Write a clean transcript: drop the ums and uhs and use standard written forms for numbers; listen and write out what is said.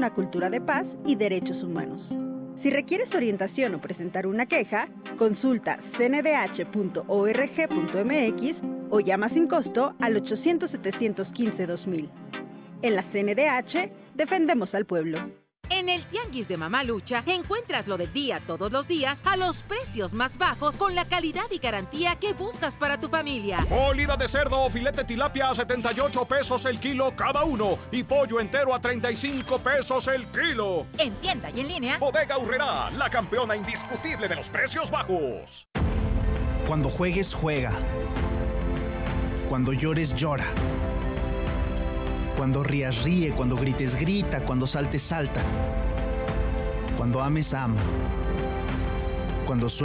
una cultura de paz y derechos humanos. Si requieres orientación o presentar una queja, consulta cndh.org.mx o llama sin costo al 800-715-2000. En la CNDH, defendemos al pueblo. En el Tianguis de Mamalucha encuentras lo del día todos los días a los precios más bajos con la calidad y garantía que buscas para tu familia. Molida de cerdo o filete tilapia a 78 pesos el kilo cada uno y pollo entero a 35 pesos el kilo. En tienda y en línea. Bodega Aurrerá, la campeona indiscutible de los precios bajos. Cuando juegues, juega. Cuando llores, llora. Cuando rías, ríe. Cuando grites, grita. Cuando saltes, salta. Cuando ames, ama. Cuando